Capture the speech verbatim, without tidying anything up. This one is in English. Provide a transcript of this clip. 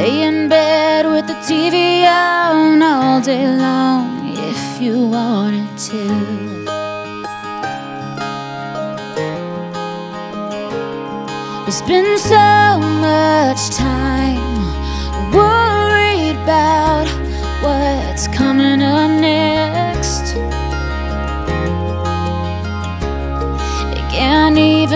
lay in bed with the T V on all day long if you wanted to. We spend so much time